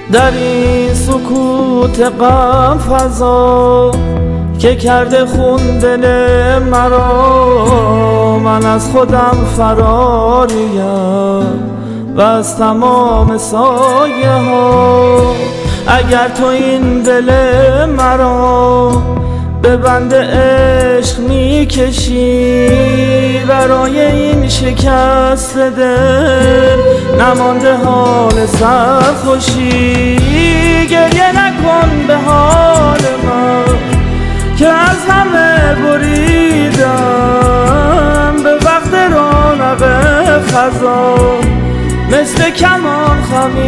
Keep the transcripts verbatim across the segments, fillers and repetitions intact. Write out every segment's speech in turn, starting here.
در این سکوت غم فضا که کرده خون دل مرا، من از خودم فراریم و از تمام سایه ها. اگر تو این دل مرا به بند عشق میکشی، برای این شکست دل نمانده حال سرخوشی. گریه نکن به حال من که از همه بریدم، به وقت رونق خزان مثل کمان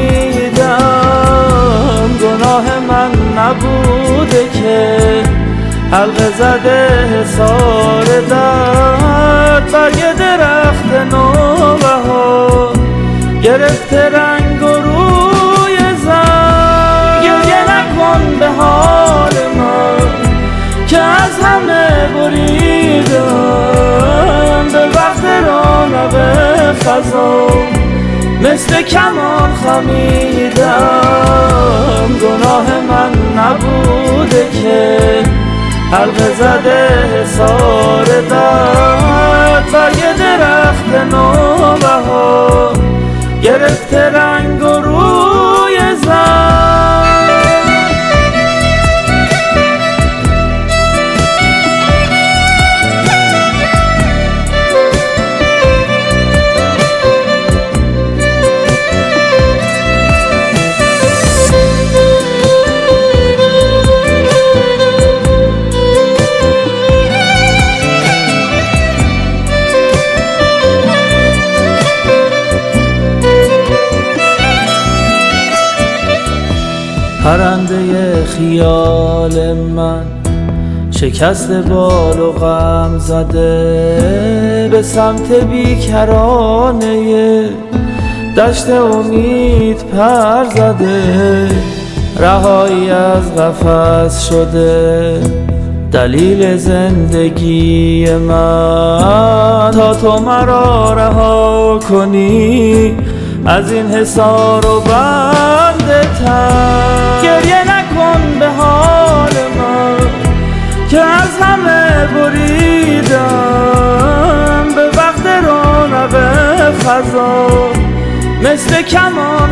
خمیدم. گناه من نبوده که حلقه زده حصار درد، برگ درخت نوبهار گرفته رنگ و روی زرد. گریه نکن به حال من که از همه بریدم، به وقت رونق خزان مثل کمان خمیدم. گناه من نبوده که حلقه زده حصار درد، برگ درخت نوبهار گرفته رنگ و روی زرد. پرنده خیال من شکست بال و غم زده، به سمت بیکرانه دشت امید پر زده. رهایی از قفس شده دلیل زندگی من، تا تو مرا رها کنی از این حصار و بند تن. گریه نکن به حال من که از همه بریدم، به وقت رونق خزان مثل کمان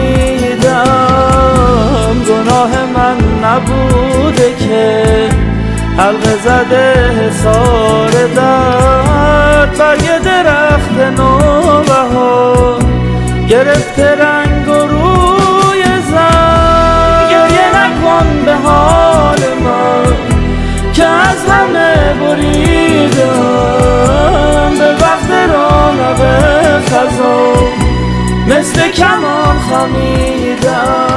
خمیدم. گناه من نبوده که حلقه زده حصار درد، برگ درخت نوبهار گرفته رنگ و روی زرد. گریه نکن به حال من که از همه بریدم، به وقت رونق خزان مثل کمان خمیدم.